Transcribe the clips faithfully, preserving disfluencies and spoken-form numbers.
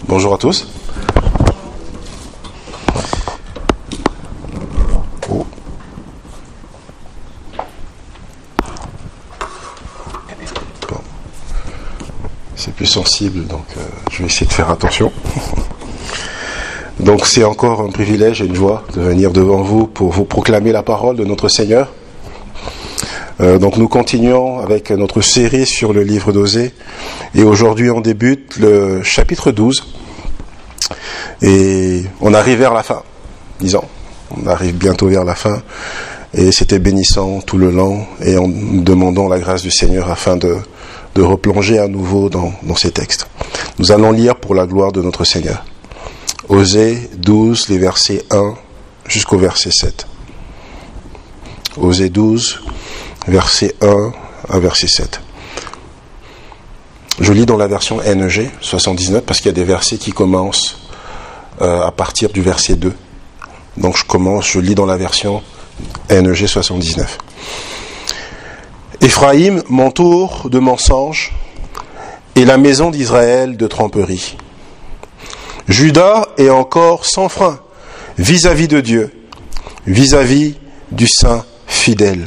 Bonjour à tous. Oh. Bon. C'est plus sensible, donc euh, je vais essayer de faire attention. Donc c'est encore un privilège et une joie de venir devant vous pour vous proclamer la parole de notre Seigneur. Euh, donc nous continuons avec notre série sur le livre d'Osée et aujourd'hui on débute le chapitre douze et on arrive vers la fin, disons, on arrive bientôt vers la fin et c'était bénissant tout le long et en nous demandons la grâce du Seigneur afin de, de replonger à nouveau dans, dans ces textes. Nous allons lire pour la gloire de notre Seigneur. Osée douze, les versets un jusqu'au verset sept. Osée douze, verset un à verset sept. Je lis dans la version N E G soixante-dix-neuf parce qu'il y a des versets qui commencent euh, à partir du verset deux. Donc je commence, je lis dans la version N E G soixante-dix-neuf. Éphraïm m'entoure de mensonges et la maison d'Israël de tromperies. Juda est encore sans frein vis-à-vis de Dieu, vis-à-vis du Saint fidèle.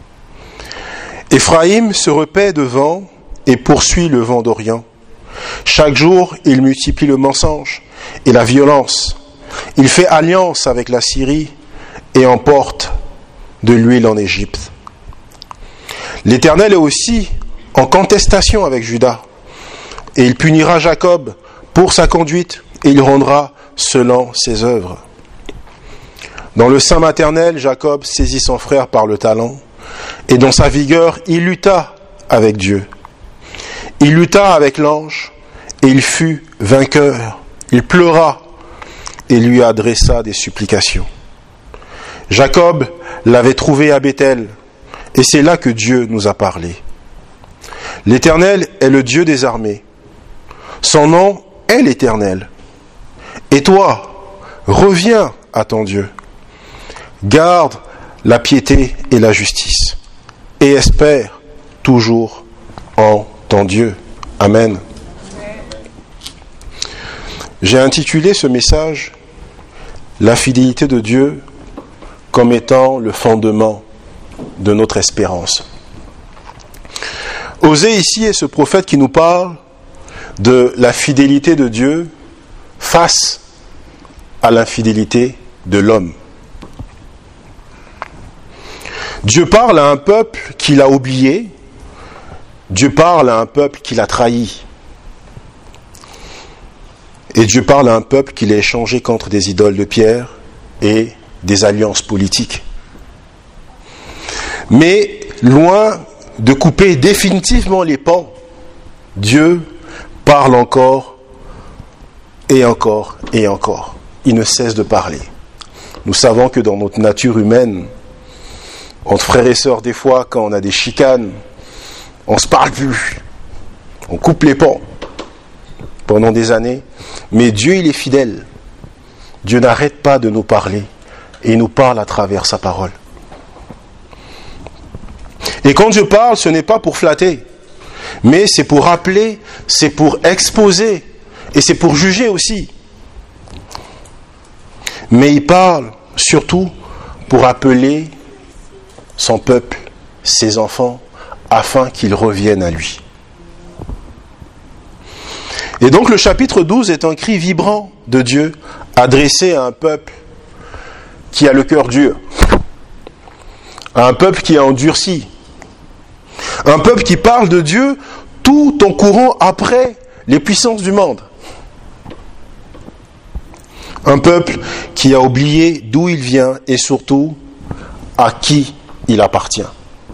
Éphraïm se repaît devant et poursuit le vent d'Orient. Chaque jour, il multiplie le mensonge et la violence. Il fait alliance avec la Syrie et emporte de l'huile en Égypte. L'Éternel est aussi en contestation avec Juda et il punira Jacob pour sa conduite et il rendra selon ses œuvres. Dans le sein maternel, Jacob saisit son frère par le talon. Et dans sa vigueur, il lutta avec Dieu. Il lutta avec l'ange, et il fut vainqueur. Il pleura, et lui adressa des supplications. Jacob l'avait trouvé à Béthel, et c'est là que Dieu nous a parlé. L'Éternel est le Dieu des armées. Son nom est l'Éternel. Et toi, reviens à ton Dieu. Garde la piété et la justice, et espère toujours en ton Dieu. Amen. J'ai intitulé ce message « La fidélité de Dieu comme étant le fondement de notre espérance ». Osée ici est ce prophète qui nous parle de la fidélité de Dieu face à l'infidélité de l'homme. Dieu parle à un peuple qu'il a oublié, Dieu parle à un peuple qu'il a trahi. Et Dieu parle à un peuple qu'il a échangé contre des idoles de pierre et des alliances politiques. Mais loin de couper définitivement les ponts, Dieu parle encore et encore et encore. Il ne cesse de parler. Nous savons que dans notre nature humaine, entre frères et sœurs, des fois, quand on a des chicanes, on ne se parle plus. On coupe les ponts pendant des années. Mais Dieu, il est fidèle. Dieu n'arrête pas de nous parler. Et il nous parle à travers sa parole. Et quand Dieu parle, ce n'est pas pour flatter. Mais c'est pour rappeler, c'est pour exposer. Et c'est pour juger aussi. Mais il parle surtout pour appeler son peuple, ses enfants, afin qu'ils reviennent à lui. Et donc le chapitre douze est un cri vibrant de Dieu, adressé à un peuple qui a le cœur dur, à un peuple qui est endurci, un peuple qui parle de Dieu tout en courant après les puissances du monde. Un peuple qui a oublié d'où il vient et surtout à qui il appartient.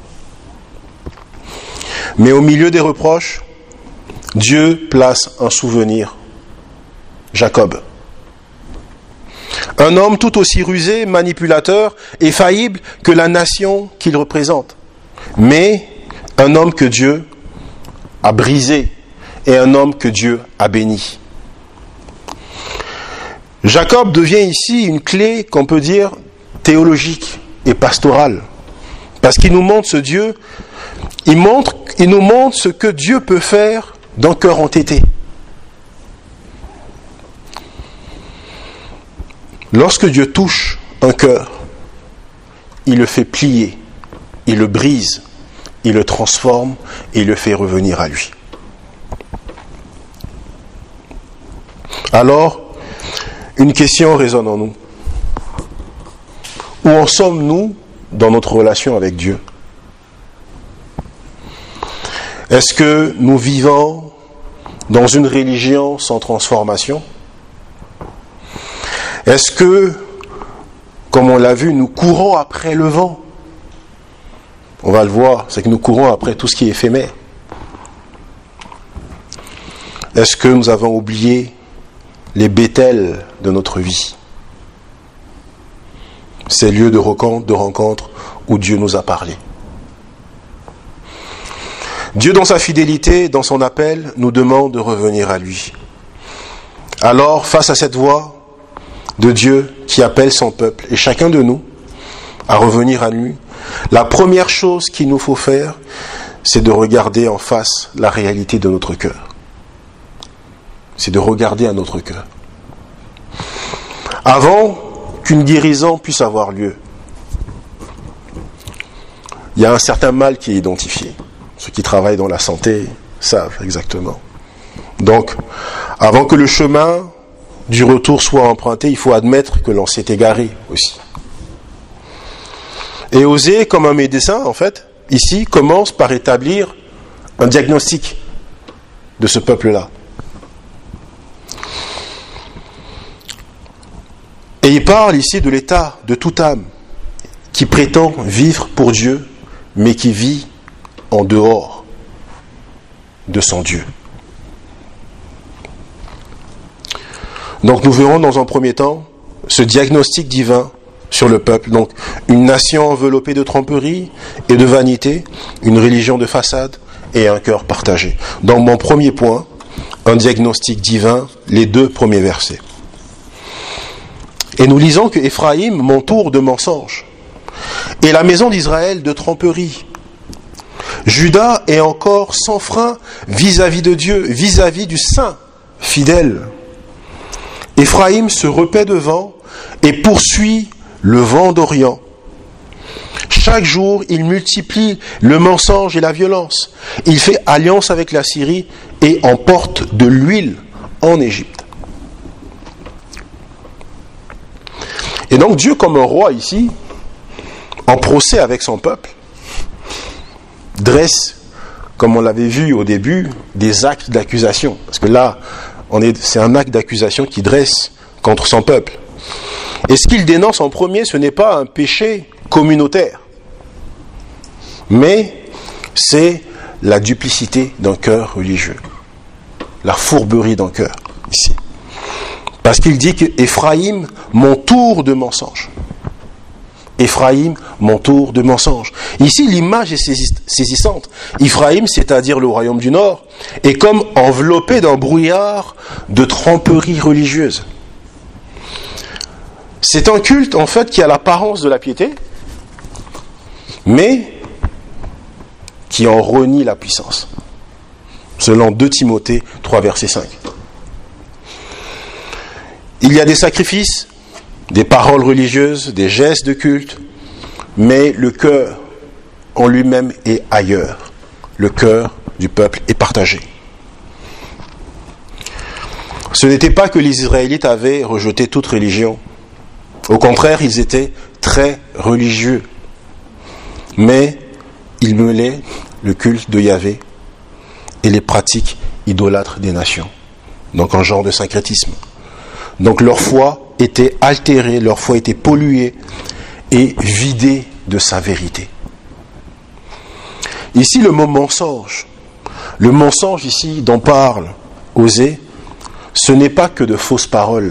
Mais au milieu des reproches, Dieu place un souvenir. Jacob. Un homme tout aussi rusé, manipulateur et faillible que la nation qu'il représente. Mais un homme que Dieu a brisé et un homme que Dieu a béni. Jacob devient ici une clé qu'on peut dire théologique et pastorale. Parce qu'il nous montre ce Dieu, il, montre, il nous montre ce que Dieu peut faire d'un cœur entêté. Lorsque Dieu touche un cœur, il le fait plier, il le brise, il le transforme et il le fait revenir à lui. Alors, une question résonne en nous. Où en sommes-nous dans notre relation avec Dieu? Est-ce que nous vivons dans une religion sans transformation? Est-ce que, comme on l'a vu, nous courons après le vent? On va le voir, c'est que nous courons après tout ce qui est éphémère. Est-ce que nous avons oublié les Béthel de notre vie? Ces lieux de rencontre, de rencontre où Dieu nous a parlé. Dieu, dans sa fidélité, dans son appel, nous demande de revenir à lui. Alors, face à cette voix de Dieu qui appelle son peuple, et chacun de nous, à revenir à lui, la première chose qu'il nous faut faire, c'est de regarder en face la réalité de notre cœur. C'est de regarder à notre cœur. Avant qu'une guérison puisse avoir lieu, il y a un certain mal qui est identifié. Ceux qui travaillent dans la santé savent exactement. Donc, avant que le chemin du retour soit emprunté, il faut admettre que l'on s'est égaré aussi. Et Osée, comme un médecin, en fait, ici, commence par établir un diagnostic de ce peuple-là. Et il parle ici de l'état de toute âme qui prétend vivre pour Dieu, mais qui vit en dehors de son Dieu. Donc nous verrons dans un premier temps ce diagnostic divin sur le peuple. Donc une nation enveloppée de tromperie et de vanité, une religion de façade et un cœur partagé. Donc mon premier point, un diagnostic divin, les deux premiers versets. Et nous lisons que Éphraïm m'entoure de mensonges, et la maison d'Israël de tromperie. Juda est encore sans frein vis-à-vis de Dieu, vis-à-vis du Saint fidèle. Éphraïm se repaît devant et poursuit le vent d'Orient. Chaque jour, il multiplie le mensonge et la violence. Il fait alliance avec la Syrie et emporte de l'huile en Égypte. Et donc Dieu, comme un roi ici, en procès avec son peuple, dresse, comme on l'avait vu au début, des actes d'accusation. Parce que là, on est, c'est un acte d'accusation qu'il dresse contre son peuple. Et ce qu'il dénonce en premier, ce n'est pas un péché communautaire, mais c'est la duplicité d'un cœur religieux, la fourberie d'un cœur, ici. Parce qu'il dit que Éphraïm m'entoure de mensonges. Éphraïm m'entoure de mensonges. Ici, l'image est saisissante. Éphraïm, c'est-à-dire le royaume du Nord, est comme enveloppé d'un brouillard de tromperie religieuse. C'est un culte, en fait, qui a l'apparence de la piété, mais qui en renie la puissance. Selon deux Timothée trois, verset cinq. Il y a des sacrifices, des paroles religieuses, des gestes de culte, mais le cœur en lui-même est ailleurs. Le cœur du peuple est partagé. Ce n'était pas que les Israélites avaient rejeté toute religion. Au contraire, ils étaient très religieux. Mais ils mêlaient le culte de Yahvé et les pratiques idolâtres des nations. Donc un genre de syncrétisme. Donc leur foi était altérée, leur foi était polluée et vidée de sa vérité. Ici, le mot mensonge, le mensonge ici dont parle Osée, ce n'est pas que de fausses paroles.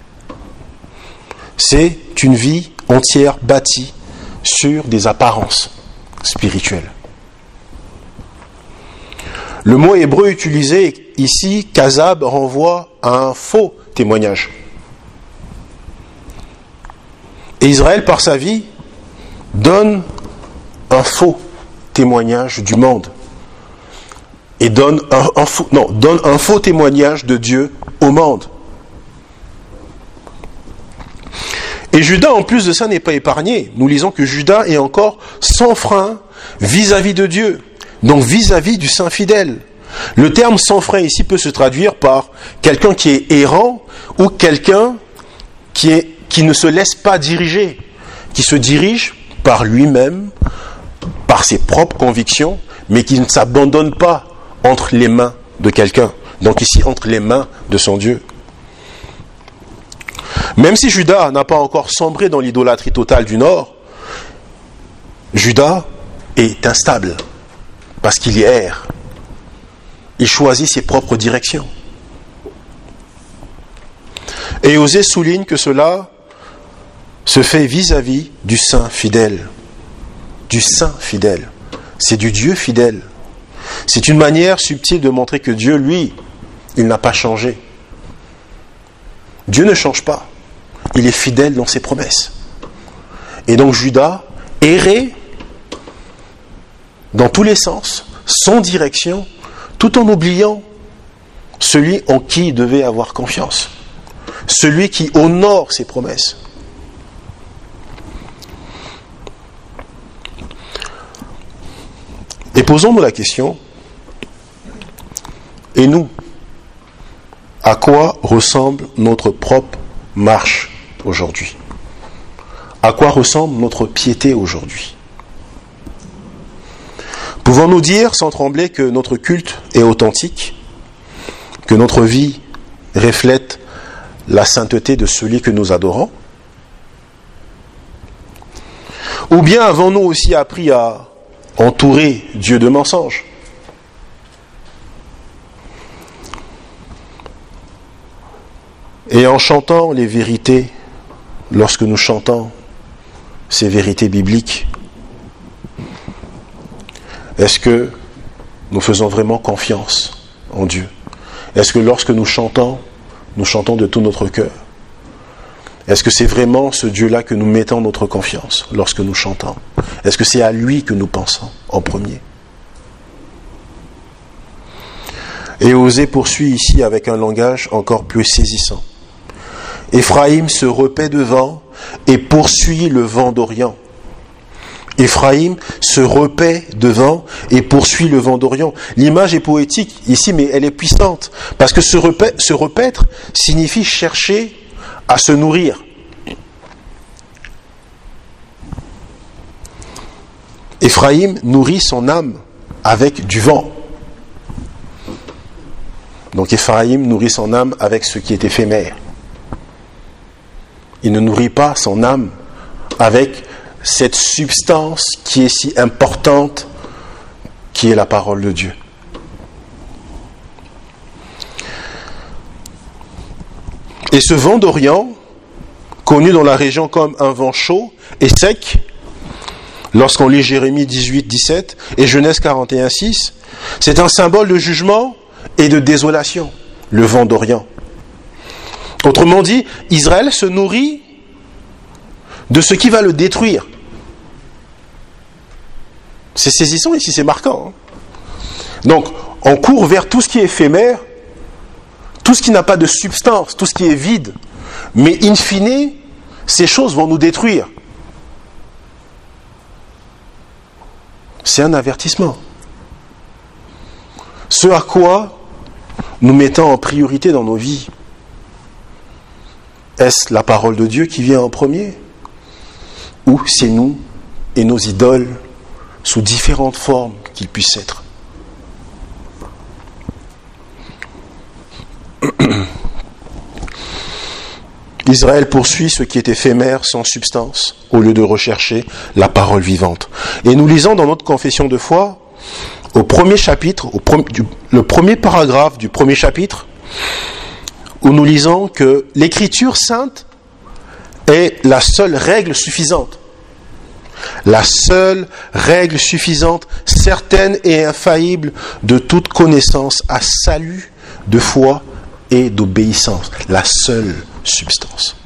C'est une vie entière bâtie sur des apparences spirituelles. Le mot hébreu utilisé ici, kazab, renvoie à un faux témoignage. Et Israël, par sa vie, donne un faux témoignage du monde. Et donne un, un, faux, non, donne un faux témoignage de Dieu au monde. Et Judas, en plus de ça, n'est pas épargné. Nous lisons que Judas est encore sans frein vis-à-vis de Dieu, donc vis-à-vis du Saint fidèle. Le terme sans frein ici peut se traduire par quelqu'un qui est errant ou quelqu'un qui, est, qui ne se laisse pas diriger, qui se dirige par lui-même, par ses propres convictions, mais qui ne s'abandonne pas entre les mains de quelqu'un. Donc ici, entre les mains de son Dieu. Même si Judas n'a pas encore sombré dans l'idolâtrie totale du Nord, Judas est instable parce qu'il y erre. Il choisit ses propres directions. Et Osée souligne que cela se fait vis-à-vis du Saint fidèle. Du Saint fidèle. C'est du Dieu fidèle. C'est une manière subtile de montrer que Dieu, lui, il n'a pas changé. Dieu ne change pas. Il est fidèle dans ses promesses. Et donc Judas errait dans tous les sens, sans direction, tout en oubliant celui en qui il devait avoir confiance. Celui qui honore ses promesses. Et posons-nous la question, et nous, à quoi ressemble notre propre marche aujourd'hui? À quoi ressemble notre piété aujourd'hui? Pouvons-nous dire sans trembler que notre culte est authentique, que notre vie reflète la sainteté de celui que nous adorons? Ou bien avons-nous aussi appris à entourer Dieu de mensonges? Et en chantant les vérités, lorsque nous chantons ces vérités bibliques, est-ce que nous faisons vraiment confiance en Dieu? Est-ce que lorsque nous chantons, nous chantons de tout notre cœur? Est-ce que c'est vraiment ce Dieu-là que nous mettons notre confiance lorsque nous chantons? Est-ce que c'est à lui que nous pensons en premier? Et Osée poursuit ici avec un langage encore plus saisissant. Éphraïm se repaît devant et poursuit le vent d'Orient. Éphraïm se repaît devant et poursuit le vent d'Orient. L'image est poétique ici, mais elle est puissante. Parce que se, repaître, se repaître signifie chercher à se nourrir. Éphraïm nourrit son âme avec du vent. Donc Éphraïm nourrit son âme avec ce qui est éphémère. Il ne nourrit pas son âme avec cette substance qui est si importante, qui est la parole de Dieu. Et ce vent d'Orient, connu dans la région comme un vent chaud et sec, lorsqu'on lit Jérémie dix-huit, dix-sept et Genèse quarante et un, six, c'est un symbole de jugement et de désolation, le vent d'Orient. Autrement dit, Israël se nourrit de ce qui va le détruire. C'est saisissant ici, c'est marquant. Hein. Donc, on court vers tout ce qui est éphémère, tout ce qui n'a pas de substance, tout ce qui est vide. Mais in fine, ces choses vont nous détruire. C'est un avertissement. Ce à quoi nous mettons en priorité dans nos vies, est-ce la parole de Dieu qui vient en premier? Ou c'est nous et nos idoles sous différentes formes qu'ils puissent être? Israël poursuit ce qui est éphémère, sans substance, au lieu de rechercher la parole vivante. Et nous lisons dans notre confession de foi, au premier chapitre, au premier, du, le premier paragraphe du premier chapitre, où nous lisons que l'écriture sainte est la seule règle suffisante. La seule règle suffisante, certaine et infaillible de toute connaissance à salut, de foi et d'obéissance. La seule substance.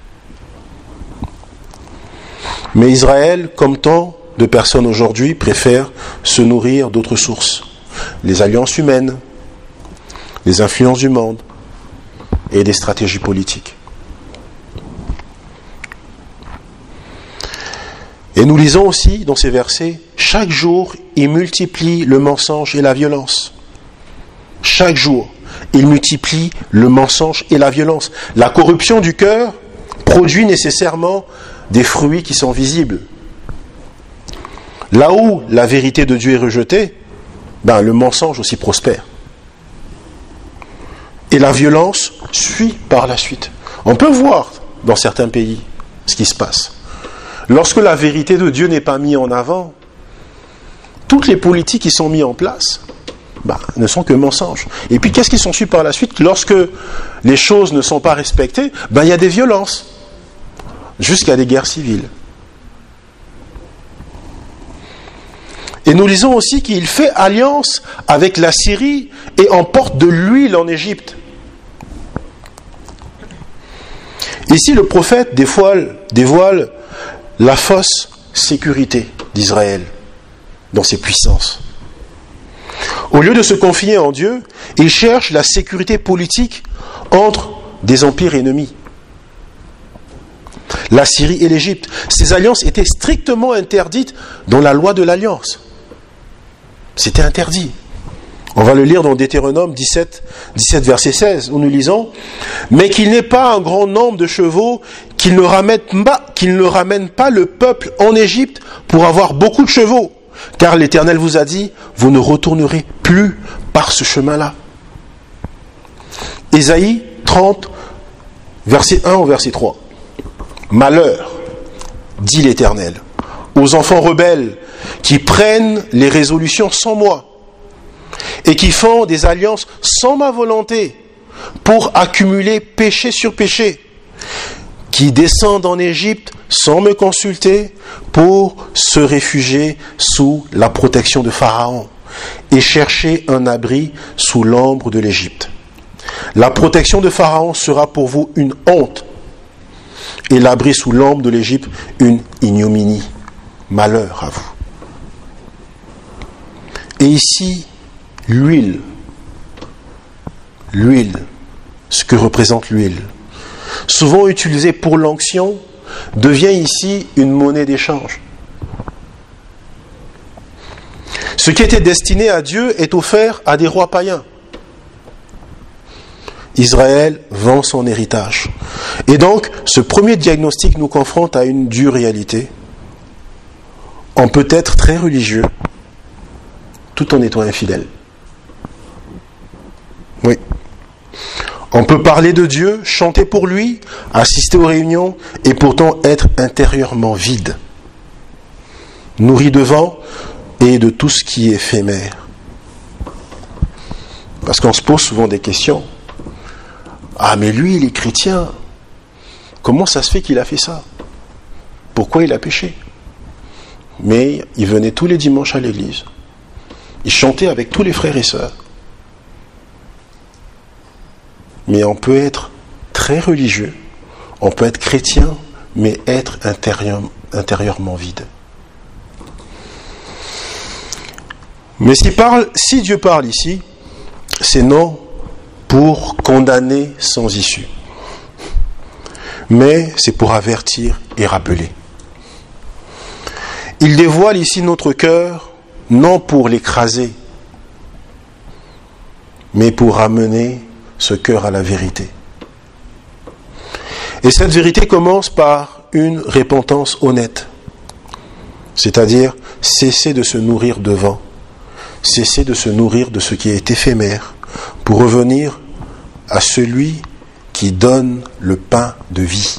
Mais Israël, comme tant de personnes aujourd'hui, préfère se nourrir d'autres sources. Les alliances humaines, les influences du monde et des stratégies politiques. Et nous lisons aussi dans ces versets, chaque jour, il multiplie le mensonge et la violence. Chaque jour, il multiplie le mensonge et la violence. La corruption du cœur produit nécessairement des fruits qui sont visibles. Là où la vérité de Dieu est rejetée, ben, le mensonge aussi prospère. Et la violence suit par la suite. On peut voir dans certains pays ce qui se passe. Lorsque la vérité de Dieu n'est pas mise en avant, toutes les politiques qui sont mises en place ben, ne sont que mensonges. Et puis qu'est-ce qui s'ensuit par la suite? Lorsque les choses ne sont pas respectées, ben, il y a des violences, jusqu'à des guerres civiles. Et nous lisons aussi qu'il fait alliance avec la Syrie et emporte de l'huile en Égypte. Ici, le prophète dévoile, dévoile la fausse sécurité d'Israël dans ses puissances. Au lieu de se confier en Dieu, il cherche la sécurité politique entre des empires ennemis. La Syrie et l'Égypte. Ces alliances étaient strictement interdites dans la loi de l'alliance. C'était interdit. On va le lire dans Deutéronome dix-sept, dix-sept verset seize, où nous lisons « Mais qu'il n'ait pas un grand nombre de chevaux, qu'il ne ramène pas, qu'il ne ramène pas le peuple en Égypte pour avoir beaucoup de chevaux, car l'Éternel vous a dit, vous ne retournerez plus par ce chemin-là. » Ésaïe trente, verset un au verset trois. « Malheur, dit l'Éternel, aux enfants rebelles qui prennent les résolutions sans moi, et qui font des alliances sans ma volonté pour accumuler péché sur péché, qui descendent en Égypte sans me consulter pour se réfugier sous la protection de Pharaon et chercher un abri sous l'ombre de l'Égypte. La protection de Pharaon sera pour vous une honte et l'abri sous l'ombre de l'Égypte une ignominie. Malheur à vous. » Et ici, l'huile, l'huile, ce que représente l'huile, souvent utilisée pour l'onction, devient ici une monnaie d'échange. Ce qui était destiné à Dieu est offert à des rois païens. Israël vend son héritage. Et donc, ce premier diagnostic nous confronte à une dure réalité. On peut être très religieux tout en étant infidèle. Oui. On peut parler de Dieu, chanter pour lui, assister aux réunions et pourtant être intérieurement vide, nourri de vent et de tout ce qui est éphémère. Parce qu'on se pose souvent des questions. Ah, mais lui, il est chrétien. Comment ça se fait qu'il a fait ça? Pourquoi il a péché? Mais il venait tous les dimanches à l'église. Il chantait avec tous les frères et sœurs. Mais on peut être très religieux, on peut être chrétien, mais être intérieur, intérieurement vide. Mais si, parle, si Dieu parle ici, c'est non pour condamner sans issue, mais c'est pour avertir et rappeler. Il dévoile ici notre cœur, non pour l'écraser, mais pour ramener ce cœur à la vérité. Et cette vérité commence par une repentance honnête, c'est-à-dire cesser de se nourrir de vent, cesser de se nourrir de ce qui est éphémère, pour revenir à celui qui donne le pain de vie.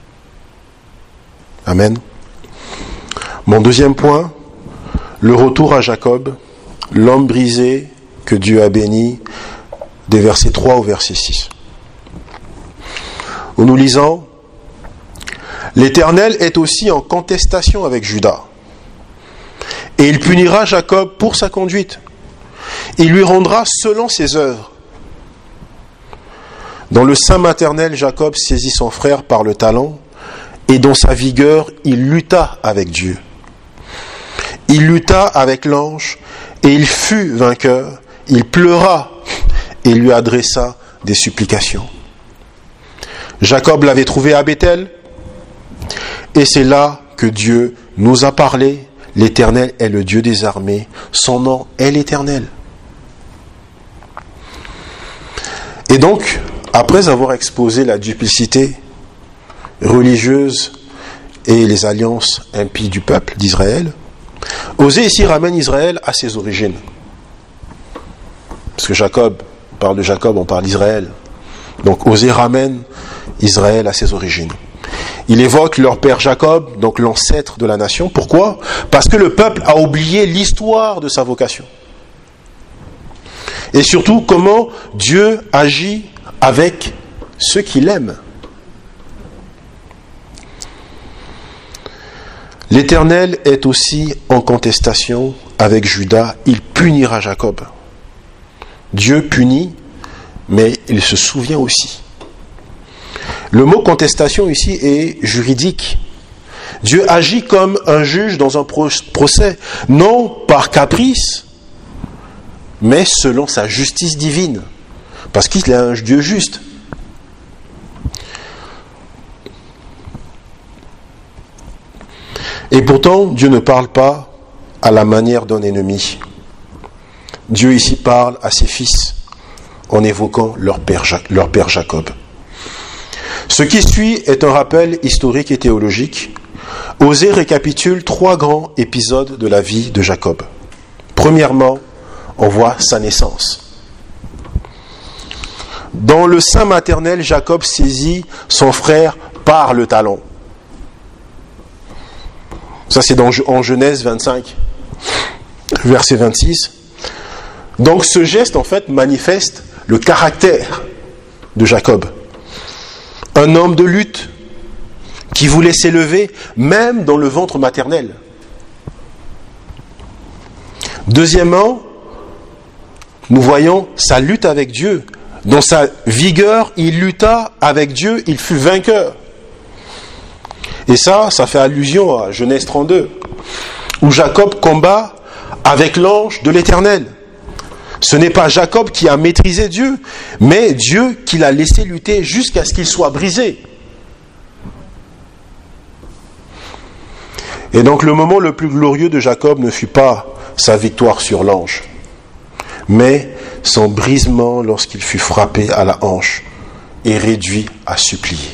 Amen. Mon deuxième point, le retour à Jacob, l'homme brisé que Dieu a béni, des versets trois au verset six. Où nous lisons, « L'Éternel est aussi en contestation avec Juda, et il punira Jacob pour sa conduite. Il lui rendra selon ses œuvres. » Dans le sein maternel, Jacob saisit son frère par le talon, et dans sa vigueur, il lutta avec Dieu. Il lutta avec l'ange, et il fut vainqueur. Il pleura, et lui adressa des supplications. Jacob l'avait trouvé à Bethel, et c'est là que Dieu nous a parlé, l'Éternel est le Dieu des armées, son nom est l'Éternel. Et donc, après avoir exposé la duplicité religieuse et les alliances impies du peuple d'Israël, Osée ici ramène Israël à ses origines. Parce que Jacob, on parle de Jacob, on parle d'Israël. Donc Osée ramène Israël à ses origines. Il évoque leur père Jacob, donc l'ancêtre de la nation. Pourquoi ? Parce que le peuple a oublié l'histoire de sa vocation. Et surtout, comment Dieu agit avec ceux qu'il aime. L'Éternel est aussi en contestation avec Juda. Il punira Jacob. Dieu punit, mais il se souvient aussi. Le mot contestation ici est juridique. Dieu agit comme un juge dans un procès, non par caprice, mais selon sa justice divine, parce qu'il est un Dieu juste. Et pourtant, Dieu ne parle pas à la manière d'un ennemi. Dieu ici parle à ses fils en évoquant leur père, leur père Jacob. Ce qui suit est un rappel historique et théologique. Osée récapitule trois grands épisodes de la vie de Jacob. Premièrement, on voit sa naissance. Dans le sein maternel, Jacob saisit son frère par le talon. Ça, c'est dans, en Genèse vingt-cinq, verset vingt-six. Donc, ce geste, en fait, manifeste le caractère de Jacob. Un homme de lutte qui voulait s'élever même dans le ventre maternel. Deuxièmement, nous voyons sa lutte avec Dieu. Dans sa vigueur, il lutta avec Dieu, il fut vainqueur. Et ça, ça fait allusion à Genèse trente-deux, où Jacob combat avec l'ange de l'Éternel. Ce n'est pas Jacob qui a maîtrisé Dieu, mais Dieu qui l'a laissé lutter jusqu'à ce qu'il soit brisé. Et donc le moment le plus glorieux de Jacob ne fut pas sa victoire sur l'ange, mais son brisement lorsqu'il fut frappé à la hanche et réduit à supplier.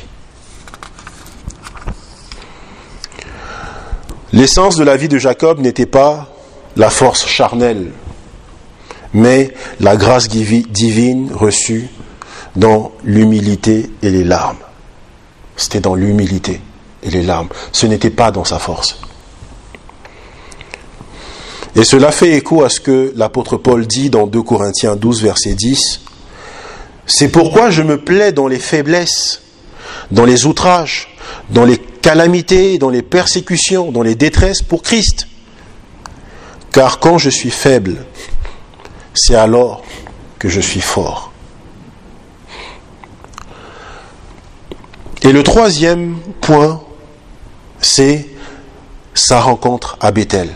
L'essence de la vie de Jacob n'était pas la force charnelle, mais la grâce divine reçue dans l'humilité et les larmes. C'était dans l'humilité et les larmes. Ce n'était pas dans sa force. Et cela fait écho à ce que l'apôtre Paul dit dans deux Corinthiens douze, verset dix. « C'est pourquoi je me plais dans les faiblesses, dans les outrages, dans les calamités, dans les persécutions, dans les détresses pour Christ. Car quand je suis faible, c'est alors que je suis fort. » Et le troisième point, c'est sa rencontre à Béthel.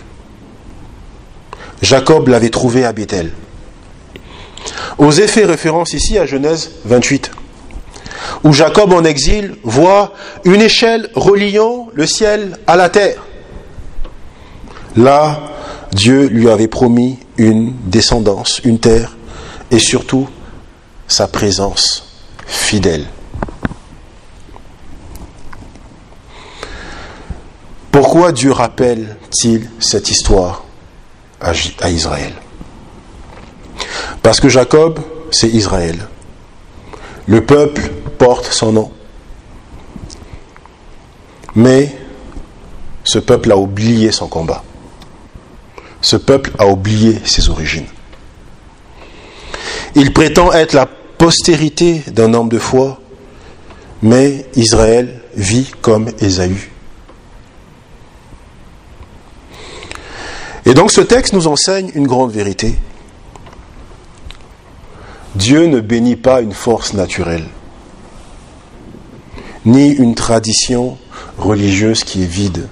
Jacob l'avait trouvé à Béthel. Osée fait référence ici à Genèse vingt-huit, où Jacob en exil voit une échelle reliant le ciel à la terre. Là, Dieu lui avait promis une descendance, une terre, et surtout sa présence fidèle. Pourquoi Dieu rappelle-t-il cette histoire à Israël? Parce que Jacob, c'est Israël. Le peuple porte son nom. Mais ce peuple a oublié son combat. Ce peuple a oublié ses origines. Il prétend être la postérité d'un homme de foi, mais Israël vit comme Ésaü. Et donc ce texte nous enseigne une grande vérité. Dieu ne bénit pas une force naturelle, ni une tradition religieuse qui est vide.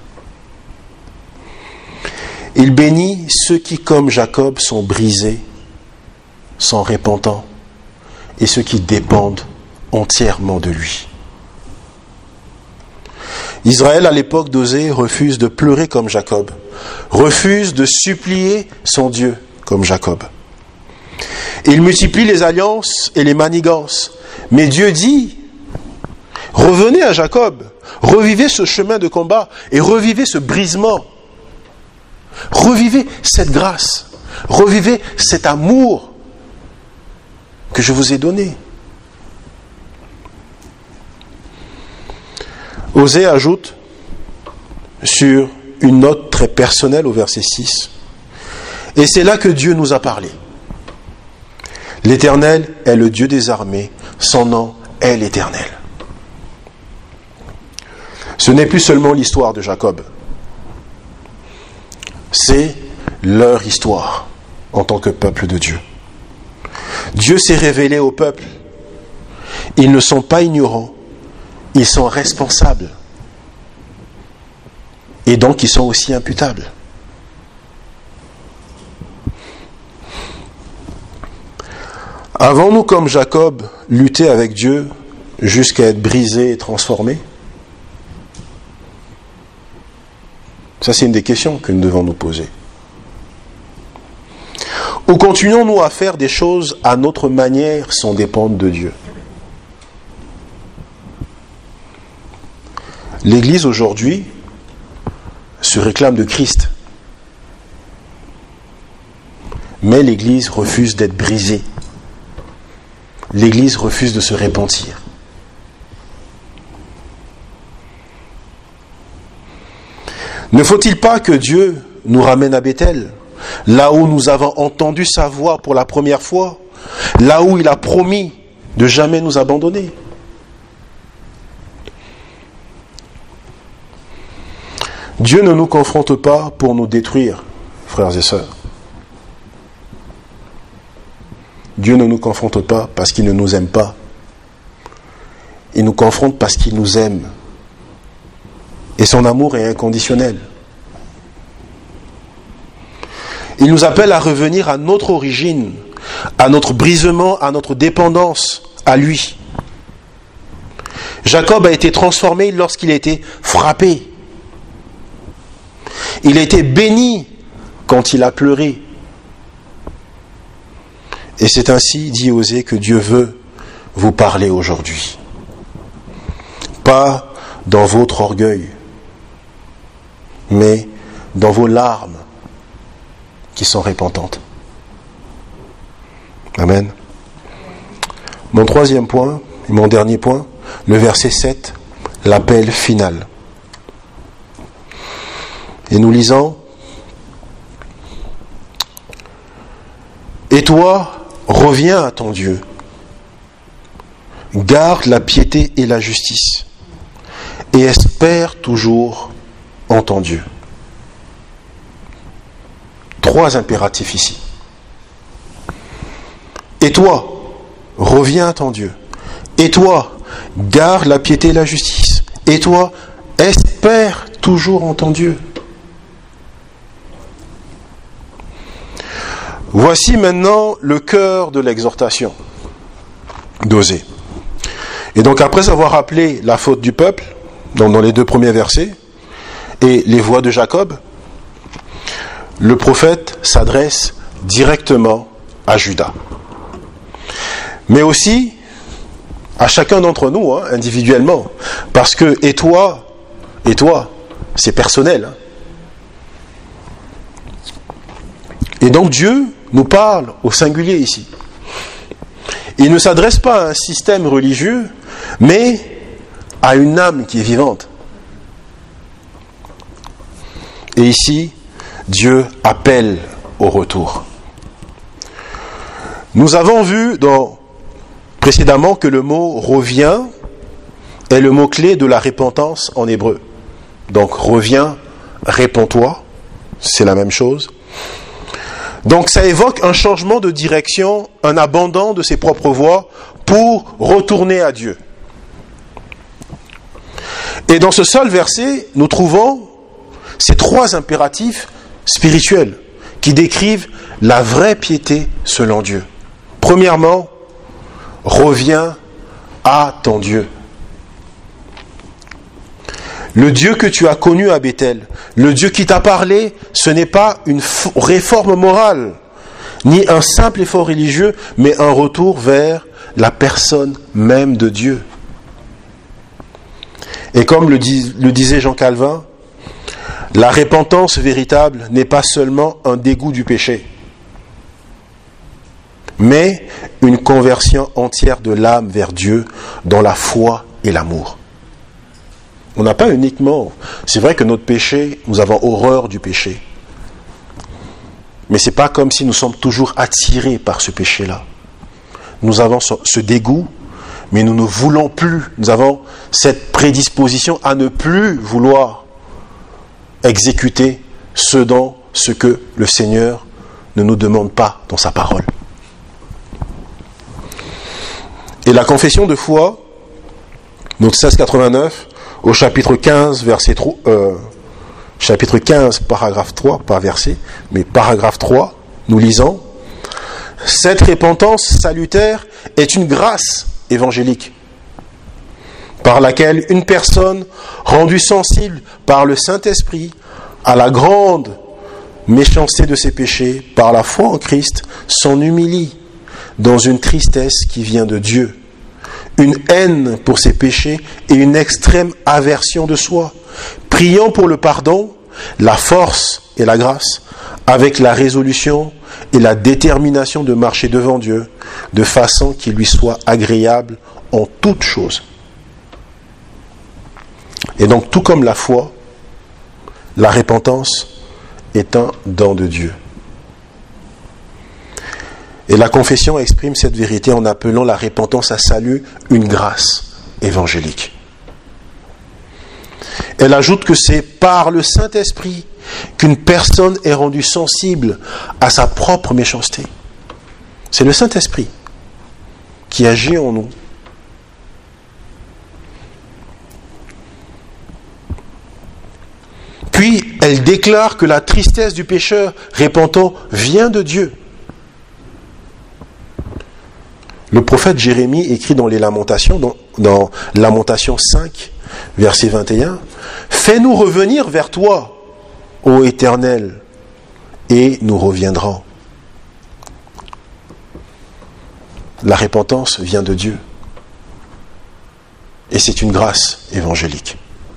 Il bénit ceux qui, comme Jacob, sont brisés, sont repentants, et ceux qui dépendent entièrement de lui. Israël, à l'époque d'Osée, refuse de pleurer comme Jacob, refuse de supplier son Dieu comme Jacob. Il multiplie les alliances et les manigances. Mais Dieu dit, revenez à Jacob, revivez ce chemin de combat et revivez ce brisement. Revivez cette grâce, revivez cet amour que je vous ai donné. Osée ajoute sur une note très personnelle au verset six, et c'est là que Dieu nous a parlé. L'Éternel est le Dieu des armées, son nom est l'Éternel. Ce n'est plus seulement l'histoire de Jacob, c'est leur histoire en tant que peuple de Dieu. Dieu s'est révélé au peuple. Ils ne sont pas ignorants, ils sont responsables. Et donc ils sont aussi imputables. Avons-nous, comme Jacob, lutté avec Dieu jusqu'à être brisés et transformés? Ça, c'est une des questions que nous devons nous poser. Ou continuons-nous à faire des choses à notre manière sans dépendre de Dieu? L'Église aujourd'hui se réclame de Christ. Mais l'Église refuse d'être brisée. L'Église refuse de se repentir. Ne faut-il pas que Dieu nous ramène à Bethel, là où nous avons entendu sa voix pour la première fois, là où il a promis de jamais nous abandonner? Dieu ne nous confronte pas pour nous détruire, frères et sœurs. Dieu ne nous confronte pas parce qu'il ne nous aime pas. Il nous confronte parce qu'il nous aime. Et son amour est inconditionnel. Il nous appelle à revenir à notre origine, à notre brisement, à notre dépendance à lui. Jacob a été transformé lorsqu'il a été frappé. Il a été béni quand il a pleuré. Et c'est ainsi, dit Osée, que Dieu veut vous parler aujourd'hui. Pas dans votre orgueil, mais dans vos larmes qui sont repentantes. Amen. Mon troisième point, et mon dernier point, le verset sept, l'appel final. Et nous lisons, « Et toi, reviens à ton Dieu, garde la piété et la justice, et espère toujours en ton Dieu. » Trois impératifs ici. Et toi, reviens à ton Dieu. Et toi, garde la piété et la justice. Et toi, espère toujours en ton Dieu. Voici maintenant le cœur de l'exhortation d'Osée. Et donc après avoir rappelé la faute du peuple, donc dans les deux premiers versets, et les voix de Jacob, le prophète s'adresse directement à Juda. Mais aussi à chacun d'entre nous, hein, individuellement. Parce que, et toi, et toi, c'est personnel. Hein. Et donc Dieu nous parle au singulier ici. Il ne s'adresse pas à un système religieux, mais à une âme qui est vivante. Et ici, Dieu appelle au retour. Nous avons vu dans, précédemment que le mot « revient » est le mot-clé de la repentance en hébreu. Donc « reviens »,« réponds-toi », c'est la même chose. Donc ça évoque un changement de direction, un abandon de ses propres voies pour retourner à Dieu. Et dans ce seul verset, nous trouvons ces trois impératifs spirituels qui décrivent la vraie piété selon Dieu. Premièrement, reviens à ton Dieu. Le Dieu que tu as connu à Bethel, le Dieu qui t'a parlé, ce n'est pas une f- réforme morale, ni un simple effort religieux, mais un retour vers la personne même de Dieu. Et comme le, dis, le disait Jean Calvin, la repentance véritable n'est pas seulement un dégoût du péché, mais une conversion entière de l'âme vers Dieu dans la foi et l'amour. On n'a pas uniquement... C'est vrai que notre péché, nous avons horreur du péché. Mais ce n'est pas comme si nous sommes toujours attirés par ce péché-là. Nous avons ce dégoût, mais nous ne voulons plus. Nous avons cette prédisposition à ne plus vouloir exécuter ce dont ce que le Seigneur ne nous demande pas dans sa parole. Et la confession de foi, donc seize quatre-vingt-neuf, au chapitre quinze, verset trois, euh, chapitre quinze, paragraphe trois, pas verset, mais paragraphe trois, nous lisons: cette repentance salutaire est une grâce évangélique par laquelle une personne rendue sensible par le Saint-Esprit à la grande méchanceté de ses péchés, par la foi en Christ, s'en humilie dans une tristesse qui vient de Dieu, une haine pour ses péchés et une extrême aversion de soi, priant pour le pardon, la force et la grâce, avec la résolution et la détermination de marcher devant Dieu, de façon qu'il lui soit agréable en toutes choses. Et donc, tout comme la foi, la repentance est un don de Dieu. Et la confession exprime cette vérité en appelant la repentance à salut une grâce évangélique. Elle ajoute que c'est par le Saint-Esprit qu'une personne est rendue sensible à sa propre méchanceté. C'est le Saint-Esprit qui agit en nous. Puis, elle déclare que la tristesse du pécheur repentant vient de Dieu. Le prophète Jérémie écrit dans les Lamentations, dans, dans Lamentations cinq, verset vingt et un, « Fais-nous revenir vers toi, ô Éternel, et nous reviendrons. » La repentance vient de Dieu. Et c'est une grâce évangélique.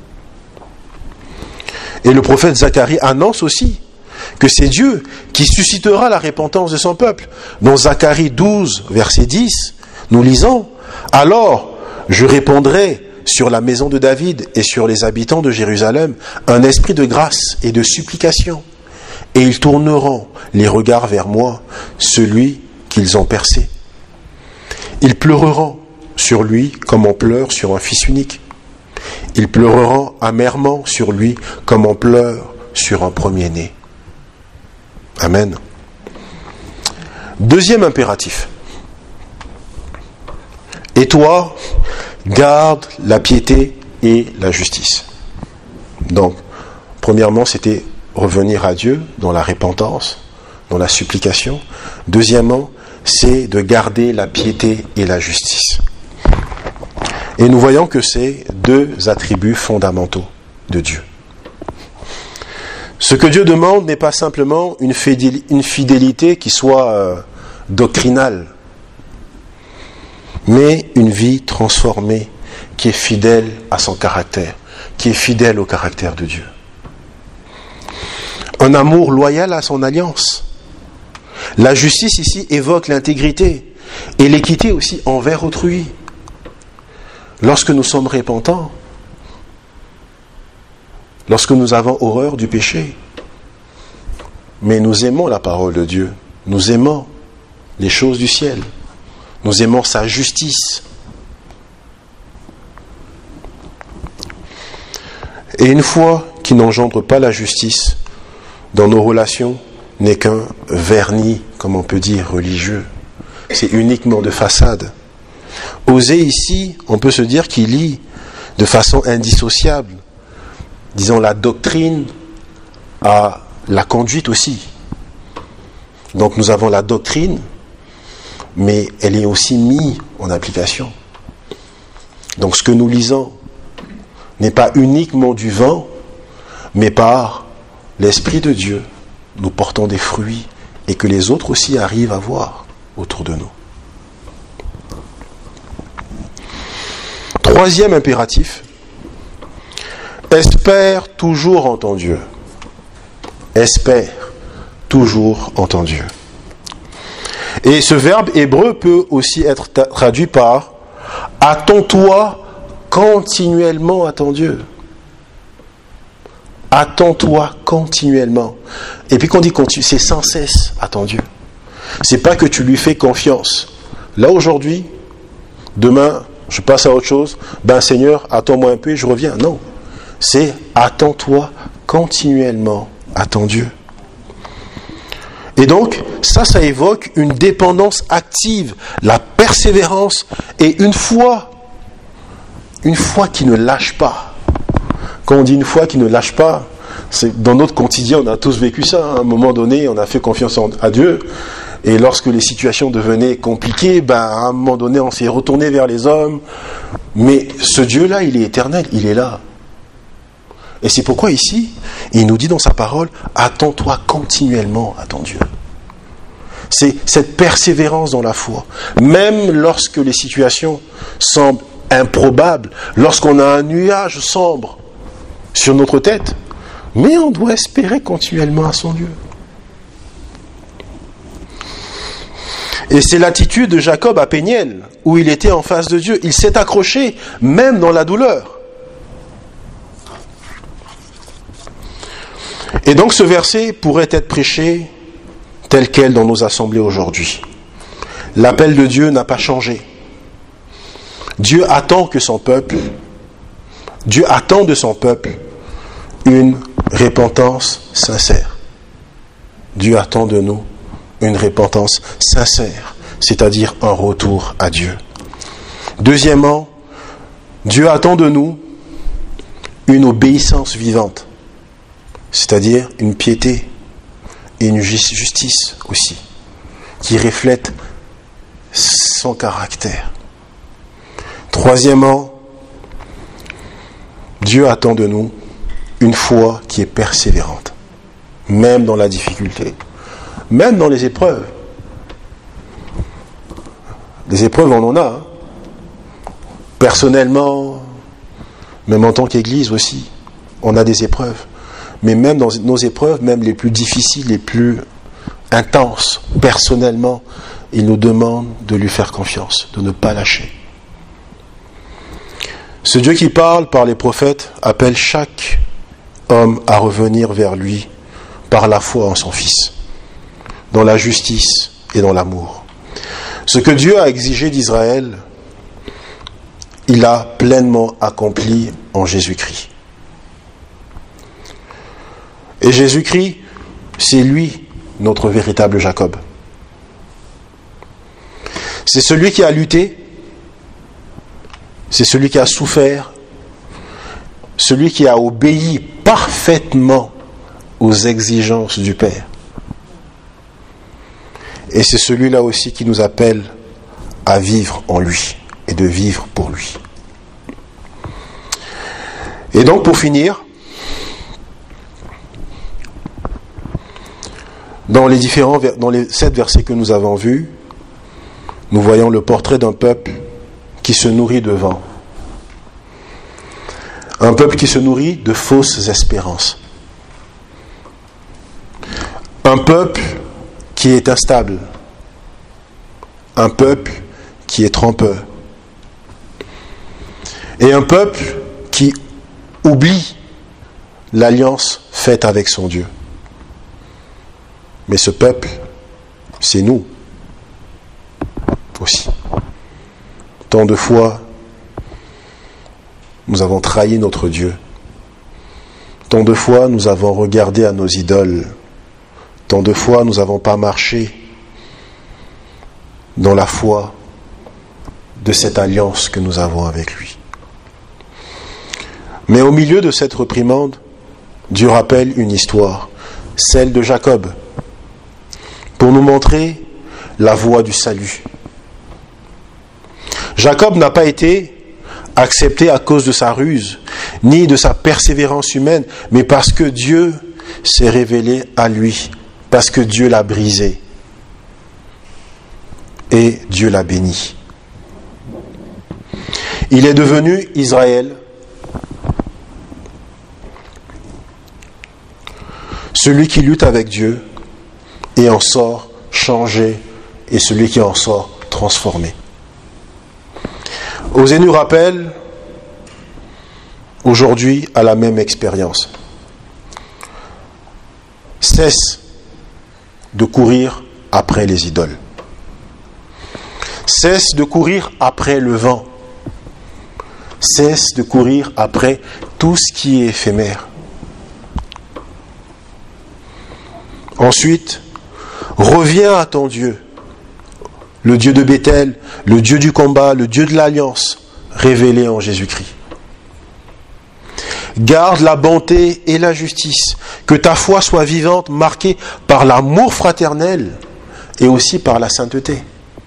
Et le prophète Zacharie annonce aussi que c'est Dieu qui suscitera la repentance de son peuple. Dans Zacharie douze, verset dix, nous lisons: « Alors, je répandrai sur la maison de David et sur les habitants de Jérusalem un esprit de grâce et de supplication, et ils tourneront les regards vers moi, celui qu'ils ont percé. Ils pleureront sur lui comme on pleure sur un fils unique. Ils pleureront amèrement sur lui comme on pleure sur un premier-né. » Amen. Deuxième impératif. Et toi, garde la piété et la justice. Donc, premièrement, c'était revenir à Dieu dans la repentance, dans la supplication. Deuxièmement, c'est de garder la piété et la justice. Et nous voyons que c'est deux attributs fondamentaux de Dieu. Ce que Dieu demande n'est pas simplement une fidélité qui soit euh, doctrinale, mais une vie transformée qui est fidèle à son caractère, qui est fidèle au caractère de Dieu. Un amour loyal à son alliance. La justice ici évoque l'intégrité et l'équité aussi envers autrui. Lorsque nous sommes repentants, lorsque nous avons horreur du péché, mais nous aimons la parole de Dieu, nous aimons les choses du ciel, nous aimons sa justice. Et une foi qui n'engendre pas la justice dans nos relations n'est qu'un vernis, comme on peut dire, religieux. C'est uniquement de façade. Oser ici, on peut se dire qu'il lie de façon indissociable, disons, la doctrine à la conduite aussi. Donc nous avons la doctrine, mais elle est aussi mise en application. Donc ce que nous lisons, n'est pas uniquement du vent, mais par l'Esprit de Dieu, nous portons des fruits et que les autres aussi arrivent à voir autour de nous. Troisième impératif, espère toujours en ton Dieu. Espère toujours en ton Dieu. Et ce verbe hébreu peut aussi être traduit par attends-toi continuellement à ton Dieu. Attends-toi continuellement. Et puis quand on dit continue, c'est sans cesse à ton Dieu. C'est pas que tu lui fais confiance. Là aujourd'hui, demain, je passe à autre chose. Ben Seigneur, attends-moi un peu et je reviens. Non. C'est attends-toi continuellement à ton Dieu. Et donc, ça, ça évoque une dépendance active, la persévérance et une foi. Une foi qui ne lâche pas. Quand on dit une foi qui ne lâche pas, c'est dans notre quotidien, on a tous vécu ça. À un moment donné, on a fait confiance en, à Dieu. Et lorsque les situations devenaient compliquées, ben, à un moment donné, on s'est retourné vers les hommes. Mais ce Dieu-là, il est éternel, il est là. Et c'est pourquoi ici, il nous dit dans sa parole, attends-toi continuellement à ton Dieu. C'est cette persévérance dans la foi. Même lorsque les situations semblent improbables, lorsqu'on a un nuage sombre sur notre tête, mais on doit espérer continuellement à son Dieu. Et c'est l'attitude de Jacob à Péniel, où il était en face de Dieu. Il s'est accroché, même dans la douleur. Et donc ce verset pourrait être prêché tel quel dans nos assemblées aujourd'hui. L'appel de Dieu n'a pas changé. Dieu attend que son peuple, Dieu attend de son peuple une repentance sincère. Dieu attend de nous une repentance sincère, c'est-à-dire un retour à Dieu. Deuxièmement, Dieu attend de nous une obéissance vivante, c'est-à-dire une piété et une justice aussi, qui reflète son caractère. Troisièmement, Dieu attend de nous une foi qui est persévérante, même dans la difficulté, même dans les épreuves. Les épreuves, on en a. Hein. Personnellement, même en tant qu'Église aussi, on a des épreuves. Mais même dans nos épreuves, même les plus difficiles, les plus intenses, personnellement, il nous demande de lui faire confiance, de ne pas lâcher. Ce Dieu qui parle par les prophètes appelle chaque homme à revenir vers lui par la foi en son Fils, dans la justice et dans l'amour. Ce que Dieu a exigé d'Israël, il a pleinement accompli en Jésus-Christ. Et Jésus-Christ, c'est lui, notre véritable Jacob. C'est celui qui a lutté, c'est celui qui a souffert, celui qui a obéi parfaitement aux exigences du Père. Et c'est celui-là aussi qui nous appelle à vivre en lui et de vivre pour lui. Et donc pour finir, dans les différents, dans les sept versets que nous avons vus, nous voyons le portrait d'un peuple qui se nourrit de vent. Un peuple qui se nourrit de fausses espérances. Un peuple qui est instable. Un peuple qui est trompeur. Et un peuple qui oublie l'alliance faite avec son Dieu. Mais ce peuple, c'est nous aussi. Tant de fois, nous avons trahi notre Dieu. Tant de fois, nous avons regardé à nos idoles. Tant de fois, nous n'avons pas marché dans la foi de cette alliance que nous avons avec lui. Mais au milieu de cette réprimande, Dieu rappelle une histoire, celle de Jacob, pour nous montrer la voie du salut. Jacob n'a pas été accepté à cause de sa ruse, ni de sa persévérance humaine, mais parce que Dieu s'est révélé à lui, parce que Dieu l'a brisé. Et Dieu l'a béni. Il est devenu Israël, celui qui lutte avec Dieu et en sort changé, et celui qui en sort transformé. Osez nous rappelle aujourd'hui à la même expérience. Cesse de courir après les idoles. Cesse de courir après le vent. Cesse de courir après tout ce qui est éphémère. Ensuite, reviens à ton Dieu, le Dieu de Béthel, le Dieu du combat, le Dieu de l'alliance, révélé en Jésus-Christ. Garde la bonté et la justice, que ta foi soit vivante, marquée par l'amour fraternel et aussi par la sainteté.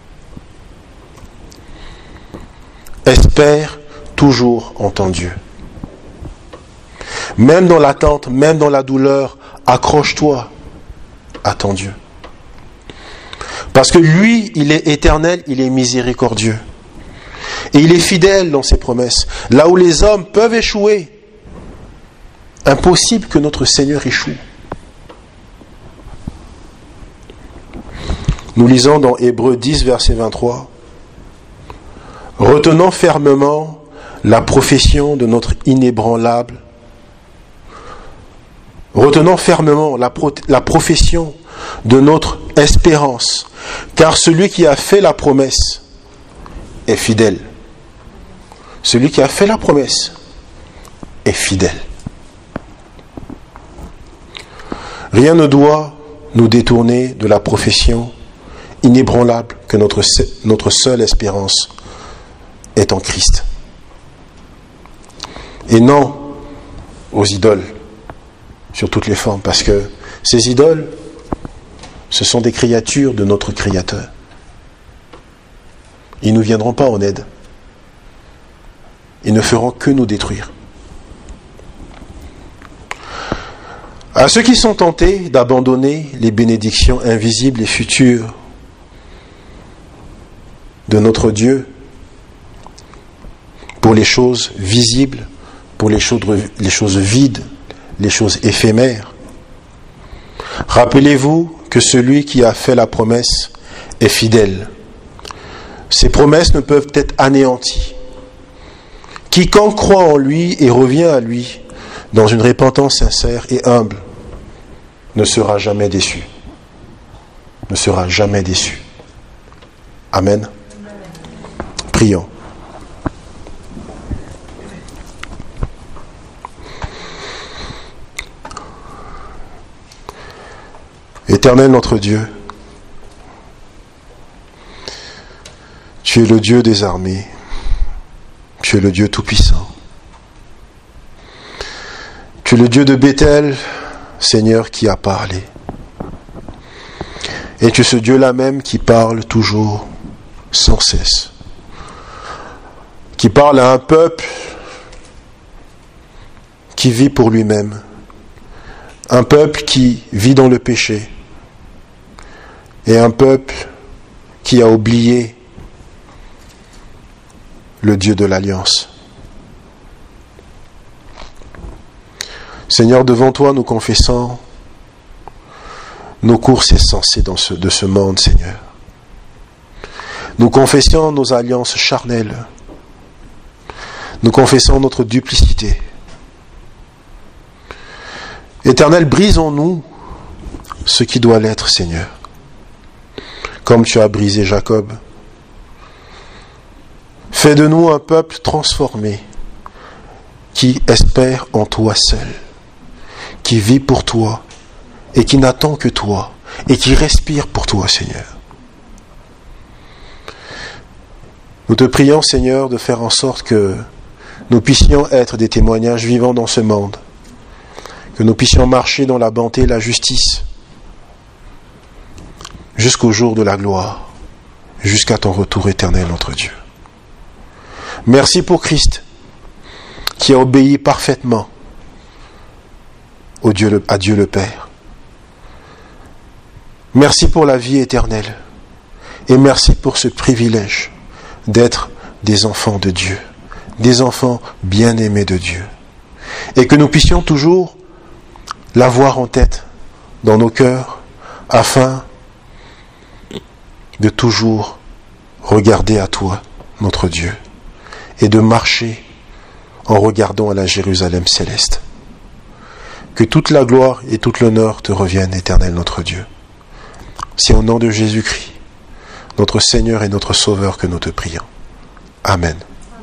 Espère toujours en ton Dieu. Même dans l'attente, même dans la douleur, accroche-toi à ton Dieu. Parce que lui, il est éternel, il est miséricordieux. Et il est fidèle dans ses promesses. Là où les hommes peuvent échouer, impossible que notre Seigneur échoue. Nous lisons dans Hébreux dix, verset vingt-trois. Retenons fermement la profession de notre inébranlable. Retenons fermement la, pro- la profession de notre espérance, car celui qui a fait la promesse est fidèle. Celui qui a fait la promesse est fidèle. Rien ne doit nous détourner de la profession inébranlable que notre, notre seule espérance est en Christ. Et non aux idoles sur toutes les formes, parce que ces idoles, ce sont des créatures de notre Créateur. Ils ne nous viendront pas en aide. Ils ne feront que nous détruire. À ceux qui sont tentés d'abandonner les bénédictions invisibles et futures de notre Dieu pour les choses visibles, pour les choses, les choses vides, les choses éphémères, rappelez-vous que celui qui a fait la promesse est fidèle. Ces promesses ne peuvent être anéanties. Quiconque croit en lui et revient à lui dans une repentance sincère et humble ne sera jamais déçu. Ne sera jamais déçu. Amen. Prions. Éternel notre Dieu, tu es le Dieu des armées, tu es le Dieu tout-puissant. Tu es le Dieu de Béthel, Seigneur, qui a parlé. Et tu es ce Dieu-là même qui parle toujours, sans cesse. Qui parle à un peuple qui vit pour lui-même. Un peuple qui vit dans le péché. Et un peuple qui a oublié le Dieu de l'Alliance. Seigneur, devant toi, nous confessons nos courses insensées dans ce, de ce monde, Seigneur. Nous confessons nos alliances charnelles. Nous confessons notre duplicité. Éternel, brise en nous ce qui doit l'être, Seigneur. Comme tu as brisé Jacob. Fais de nous un peuple transformé, qui espère en toi seul, qui vit pour toi, et qui n'attend que toi, et qui respire pour toi, Seigneur. Nous te prions, Seigneur, de faire en sorte que nous puissions être des témoignages vivants dans ce monde, que nous puissions marcher dans la bonté et la justice, jusqu'au jour de la gloire, jusqu'à ton retour éternel, notre Dieu. Merci pour Christ, qui a obéi parfaitement au Dieu, à Dieu le Père. Merci pour la vie éternelle et merci pour ce privilège d'être des enfants de Dieu, des enfants bien-aimés de Dieu. Et que nous puissions toujours l'avoir en tête dans nos cœurs afin de toujours regarder à toi, notre Dieu, et de marcher en regardant à la Jérusalem céleste. Que toute la gloire et tout l'honneur te reviennent, Éternel notre Dieu. C'est au nom de Jésus-Christ, notre Seigneur et notre Sauveur, que nous te prions. Amen.